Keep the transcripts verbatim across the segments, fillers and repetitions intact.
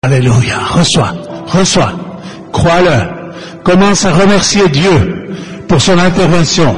Alléluia. Reçois, reçois, crois-le. Commence à remercier Dieu pour son intervention.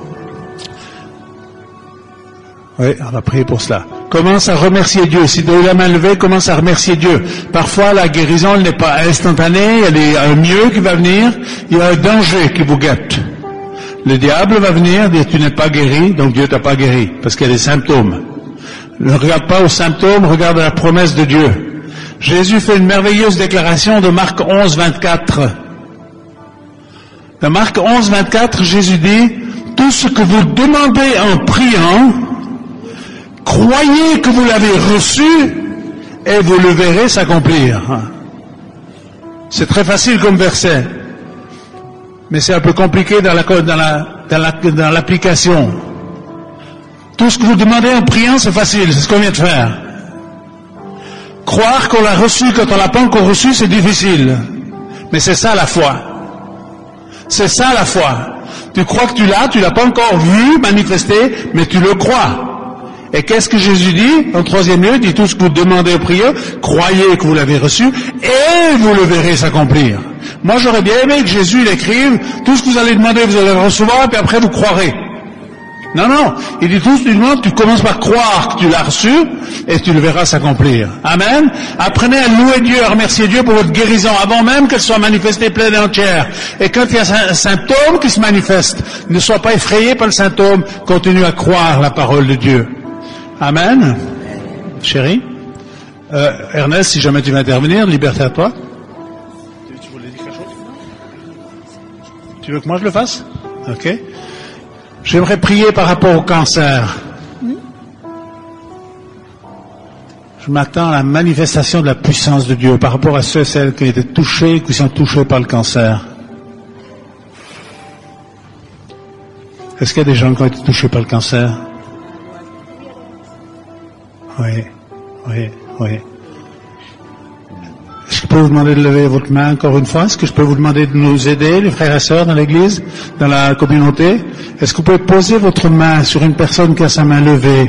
Oui, on va prier pour cela. Commence à remercier Dieu. Si tu as la main levée, commence à remercier Dieu. Parfois, la guérison elle n'est pas instantanée, il y a un mieux qui va venir, il y a un danger qui vous guette. Le diable va venir dire tu n'es pas guéri, donc Dieu t'a pas guéri, parce qu'il y a des symptômes. Ne regarde pas aux symptômes, regarde à la promesse de Dieu. Jésus fait une merveilleuse déclaration de Marc onze, vingt-quatre. Dans Marc onze, vingt-quatre, Jésus dit, tout ce que vous demandez en priant, croyez que vous l'avez reçu et vous le verrez s'accomplir. C'est très facile comme verset, mais c'est un peu compliqué dans la, dans la, dans la, dans l'application. Tout ce que vous demandez en priant, c'est facile, c'est ce qu'on vient de faire. Croire qu'on l'a reçu quand on l'a pas encore reçu, c'est difficile. Mais c'est ça la foi. C'est ça la foi. Tu crois que tu l'as, tu l'as pas encore vu manifester, mais tu le crois. Et qu'est-ce que Jésus dit? En troisième lieu, il dit tout ce que vous demandez au prieur, croyez que vous l'avez reçu, et vous le verrez s'accomplir. Moi, j'aurais bien aimé que Jésus l'écrive, tout ce que vous allez demander, vous allez le recevoir, puis après vous croirez. Non, non, il dit tout, tu demandes, tu commences par croire que tu l'as reçu, et tu le verras s'accomplir. Amen. Apprenez à louer Dieu, à remercier Dieu pour votre guérison, avant même qu'elle soit manifestée pleine et entière. Et quand il y a un symptôme qui se manifeste, ne sois pas effrayé par le symptôme, continue à croire la parole de Dieu. Amen. Chérie, euh, Ernest, si jamais tu veux intervenir, liberté à toi. Tu voulais dire quelque chose? Tu veux que moi je le fasse? Ok. J'aimerais prier par rapport au cancer. Je m'attends à la manifestation de la puissance de Dieu par rapport à ceux et celles qui ont été touchés, qui sont touchés par le cancer. Est-ce qu'il y a des gens qui ont été touchés par le cancer? Oui, oui, oui. Est-ce que je peux vous demander de lever votre main encore une fois? Est-ce que je peux vous demander de nous aider, les frères et sœurs dans l'église, dans la communauté? Est-ce que vous pouvez poser votre main sur une personne qui a sa main levée?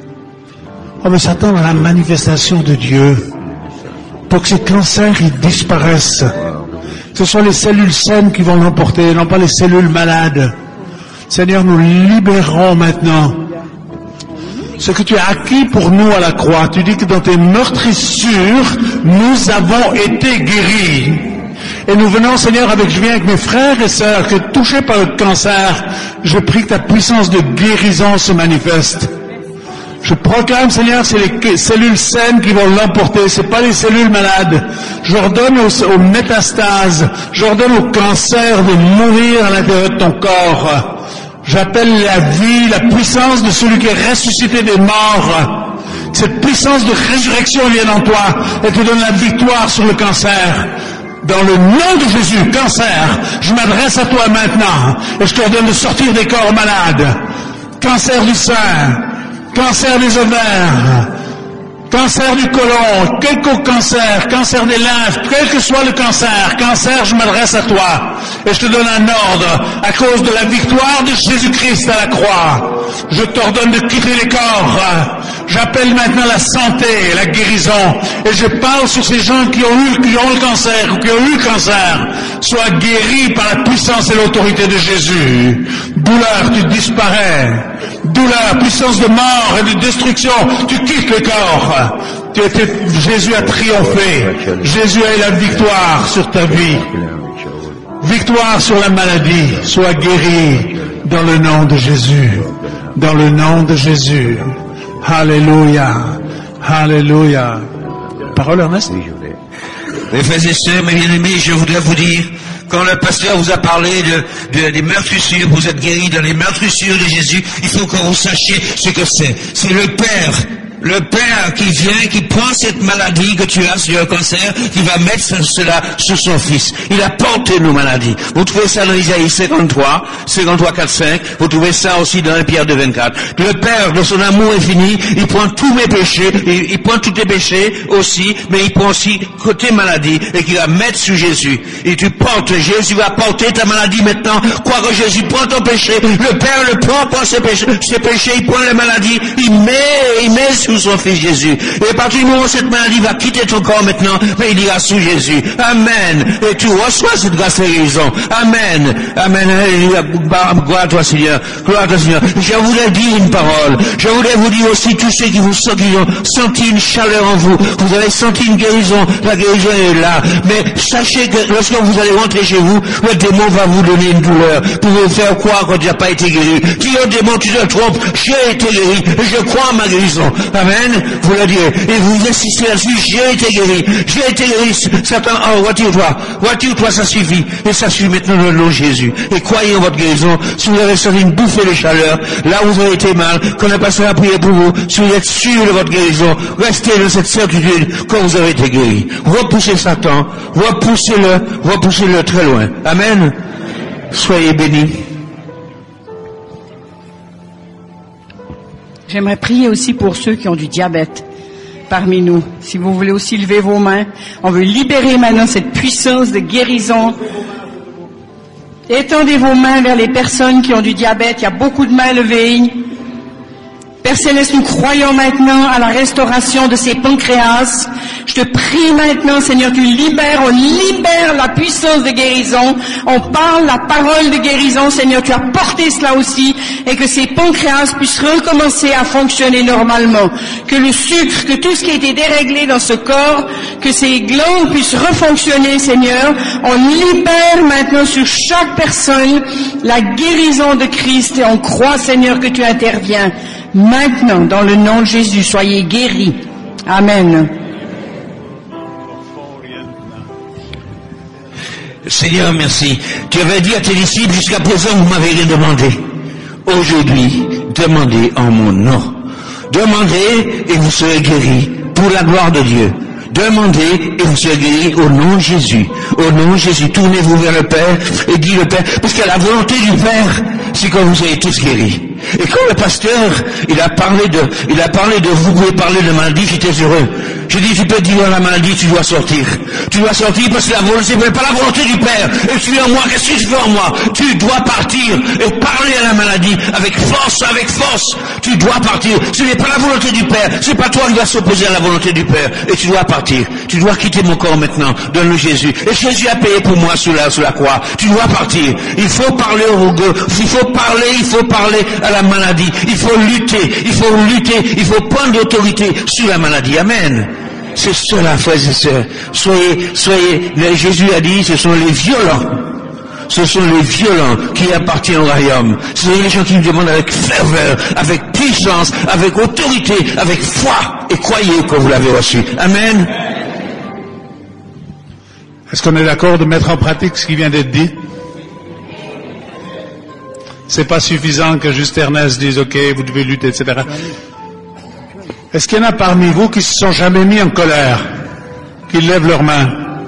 On veut s'attendre à la manifestation de Dieu pour que ces cancers ils disparaissent. Que ce soit les cellules saines qui vont l'emporter, non pas les cellules malades. Seigneur, nous libérons maintenant ce que tu as acquis pour nous à la croix. Tu dis que dans tes meurtrissures, nous avons été guéris. Et nous venons, Seigneur, avec, je viens avec mes frères et sœurs, que touchés par le cancer, je prie que ta puissance de guérison se manifeste. Je proclame, Seigneur, c'est les cellules saines qui vont l'emporter, c'est pas les cellules malades. J'ordonne aux, aux métastases, j'ordonne au cancer de mourir à l'intérieur de ton corps. J'appelle la vie, la puissance de celui qui est ressuscité des morts. Cette puissance de résurrection vienne en toi et te donne la victoire sur le cancer. Dans le nom de Jésus, cancer, je m'adresse à toi maintenant et je t'ordonne de sortir des corps malades. Cancer du sein, cancer des ovaires, cancer du côlon, quelque cancer, cancer des lymphes, quel que soit le cancer, cancer, je m'adresse à toi et je te donne un ordre à cause de la victoire de Jésus-Christ à la croix. Je t'ordonne de quitter les corps. J'appelle maintenant la santé, la guérison et je parle sur ces gens qui ont eu, qui ont le cancer ou qui ont eu le cancer. Sois guéris par la puissance et l'autorité de Jésus. Douleur, tu disparais. Douleur, puissance de mort et de destruction, tu quittes le corps. Tu étais, Jésus a triomphé. Jésus a eu la victoire sur ta vie. Victoire sur la maladie. Sois guéri dans le nom de Jésus. Dans le nom de Jésus. Alléluia. Alléluia. Parole, Ernest? Mes frères et sœurs, mes bien-aimés, je voudrais vous dire, quand le pasteur vous a parlé de, de, des meurtrissures, vous êtes guéris dans les meurtrissures de Jésus, il faut que vous sachiez ce que c'est. C'est le Père. Le Père qui vient, qui prend cette maladie que tu as sur le cancer, qui va mettre cela sur son Fils. Il a porté nos maladies. Vous trouvez ça dans Isaïe cinquante-trois, cinquante-trois, quatre, cinq. Vous trouvez ça aussi dans Pierre deux, vingt-quatre. Le Père, de son amour infini, il prend tous mes péchés, il, il prend tous tes péchés aussi, mais il prend aussi côté maladie et qu'il va mettre sur Jésus. Et tu portes, Jésus va porter ta maladie maintenant. Quoi que Jésus prend ton péché, le Père le prend, prend ses péchés, ses péchés, il prend les maladies, il met, il met sur son Fils Jésus. Et à partir du non, cette maladie va quitter ton corps maintenant, mais il ira sous Jésus. Amen. Et tu reçois cette grâce de guérison. Amen. Amen. Alléluia. Gloire à toi, Seigneur. Gloire à toi, Seigneur. Je voulais dire une parole. Je voulais vous dire aussi, tous ceux qui vous qui ont senti une chaleur en vous, vous avez senti une guérison, la guérison est là. Mais sachez que lorsque vous allez rentrer chez vous, le démon va vous donner une douleur pour vous faire croire qu'on n'a pas été guéri. Dis au démon, tu te trompes, j'ai été guéri, je crois en ma guérison. Amen. Vous le direz. Et vous insistez là-dessus, j'ai été guéri, j'ai été guéri. Satan, oh, retire-toi, retire-toi, ça suffit. Et ça suffit maintenant dans le nom de Jésus. Et croyez en votre guérison. Si vous avez senti une bouffée de chaleur, là où vous avez été mal, qu'on a passé à prier pour vous, si vous êtes sûr de votre guérison, restez dans cette certitude quand vous avez été guéri. Repoussez Satan, repoussez-le, repoussez-le très loin. Amen. Soyez bénis. J'aimerais prier aussi pour ceux qui ont du diabète parmi nous. Si vous voulez aussi lever vos mains, on veut libérer maintenant cette puissance de guérison. Étendez vos mains vers les personnes qui ont du diabète. Il y a beaucoup de mains levées. Père Céleste, nous croyons maintenant à la restauration de ces pancréas. Je te prie maintenant, Seigneur, tu libères, on libère la puissance de guérison. On parle la parole de guérison, Seigneur, tu as porté cela aussi, et que ces pancréas puissent recommencer à fonctionner normalement. Que le sucre, que tout ce qui a été déréglé dans ce corps, que ces glandes puissent refonctionner, Seigneur. On libère maintenant sur chaque personne la guérison de Christ, et on croit, Seigneur, que tu interviens. Maintenant, dans le nom de Jésus, soyez guéris. Amen. Seigneur, merci. Tu avais dit à tes disciples, jusqu'à présent, vous m'avez rien demandé. Aujourd'hui, demandez en mon nom. Demandez et vous serez guéris pour la gloire de Dieu. Demandez et vous serez guéris au nom de Jésus. Au nom de Jésus, tournez-vous vers le Père et dites le Père, parce que la volonté du Père, c'est que vous soyez tous guéris. Et quand le pasteur, il a parlé de, il a parlé de, vous pouvez parler de maladie, j'étais heureux. Je dis, tu peux dire à la maladie, tu dois sortir. Tu dois sortir parce que la volonté, c'est pas la volonté du Père. Et tu es en moi, qu'est-ce que tu fais en moi? Tu dois partir et parler à la maladie avec force, avec force. Tu dois partir. Ce n'est pas la volonté du Père. C'est pas toi qui vas s'opposer à la volonté du Père. Et tu dois partir. Tu dois quitter mon corps maintenant. Donne-le Jésus. Et Jésus a payé pour moi sur la, sur la croix. Tu dois partir. Il faut parler au rugueux. Il faut parler, il faut parler à la maladie. Il faut lutter. Il faut lutter. Il faut prendre l'autorité sur la maladie. Amen. C'est cela, frères et sœurs. Soyez, soyez, Jésus a dit, ce sont les violents. Ce sont les violents qui appartiennent au royaume. Ce sont les gens qui nous demandent avec ferveur, avec puissance, avec autorité, avec foi. Et croyez que vous l'avez reçu. Amen. Est-ce qu'on est d'accord de mettre en pratique ce qui vient d'être dit? C'est pas suffisant que juste Ernest dise, ok, vous devez lutter, et cetera. Est-ce qu'il y en a parmi vous qui se sont jamais mis en colère, qui lèvent leurs mains?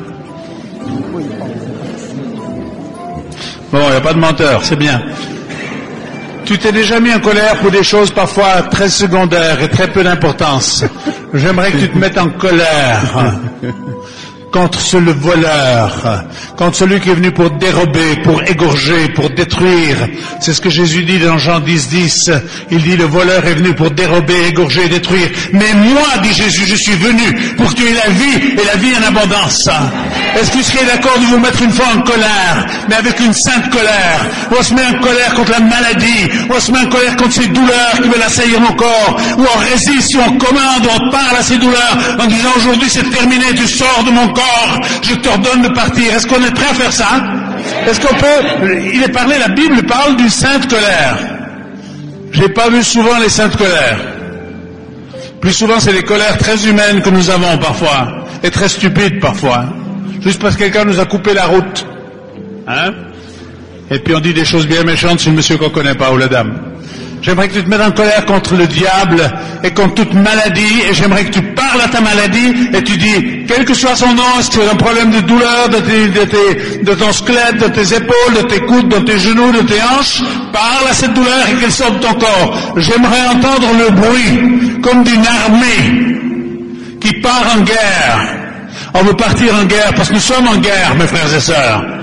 Bon, il n'y a pas de menteur, c'est bien. Tu t'es déjà mis en colère pour des choses parfois très secondaires et très peu d'importance. J'aimerais que tu te mettes en colère contre ce le voleur, contre celui qui est venu pour dérober, pour égorger, pour détruire. C'est ce que Jésus dit dans Jean dix, dix. Il dit, le voleur est venu pour dérober, égorger, détruire. Mais moi, dit Jésus, je suis venu pour que tu aies la vie et la vie en abondance. Est-ce que vous seriez d'accord de vous mettre une fois en colère, mais avec une sainte colère? On se met en colère contre la maladie, on se met en colère contre ces douleurs qui veulent assaillir mon corps, ou on résiste, si on commande, on parle à ces douleurs en disant, aujourd'hui c'est terminé, tu sors de mon corps. Je t'ordonne de partir. Est-ce qu'on est prêt à faire ça? Est-ce qu'on peut... Il est parlé, la Bible parle d'une sainte colère. J'ai pas vu souvent les saintes colères. Plus souvent, c'est les colères très humaines que nous avons parfois, et très stupides parfois. Juste parce que quelqu'un nous a coupé la route. Hein? Et puis on dit des choses bien méchantes sur le monsieur qu'on connaît pas, ou la dame. J'aimerais que tu te mettes en colère contre le diable et contre toute maladie, et j'aimerais que tu parles à ta maladie et tu dis, quel que soit son nom, si tu as un problème de douleur de, tes, de, tes, de ton squelette, de tes épaules, de tes coudes, de tes genoux, de tes hanches, parle à cette douleur et qu'elle sorte de ton corps. J'aimerais entendre le bruit comme d'une armée qui part en guerre. On veut partir en guerre parce que nous sommes en guerre, mes frères et sœurs.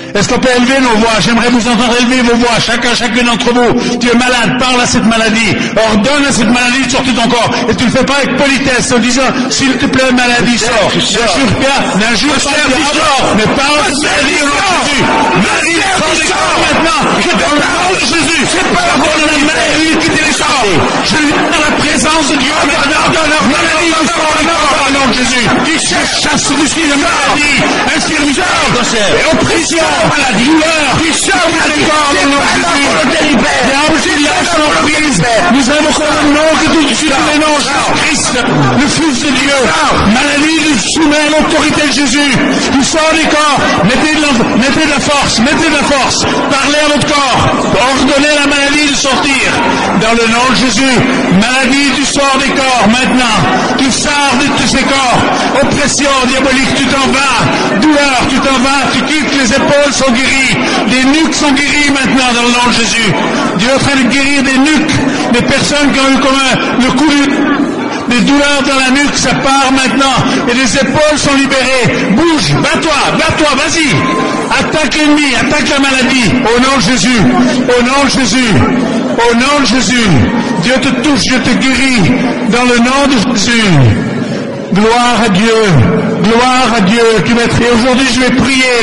Est-ce qu'on peut élever nos voix? J'aimerais vous entendre élever vos voix, chacun, chacune d'entre vous. Tu es malade, parle à cette maladie. Ordonne à cette maladie de sortir de ton corps. Et tu ne le fais pas avec politesse en disant, s'il te plaît, maladie, sors. N'injure pas, n'injure pas le diable, mais parle à cette maladie au nom de Jésus. Maladie, sors des corps maintenant. Je te parle de Jésus. C'est pas la bonne la maladie qui te les sort. Je viens dans la présence de Dieu maintenant. Maladie, sors des corps au nom de Jésus. Tu chasse du ciel de maladie, infirmité, et oppression, maladie, douleur, qui sort des corps au nom de Jésus. Diable, tu lâches ton prise. Nous invoquons le nom que tout sur les noms, Christ, le Fils de Dieu. Maladie, tu soumets à l'autorité de Jésus. Tu sors des corps. Mettez de, la, mettez de la force, mettez de la force. Parlez à votre corps. Ordonnez la maladie de sortir. Dans le nom de Jésus. Maladie, tu sors des corps maintenant. Tu sors de tous ces corps. Oppression diabolique, tu t'en vas. Douleur, tu t'en vas. Tu quittes, les épaules sont guéries. Les nuques sont guéries maintenant dans le nom de Jésus. Dieu est en train de guérir des nuques. Des personnes qui ont eu comme un, le coup des douleurs dans la nuque, ça part maintenant. Et les épaules sont libérées. Bouge, bats-toi, bats-toi, vas-y. Attaque l'ennemi, attaque la maladie. Au nom de Jésus, au nom de Jésus, au nom de Jésus. Dieu te touche, Dieu te guérit. Dans le nom de Jésus. Gloire à Dieu, gloire à Dieu. Et aujourd'hui je vais prier.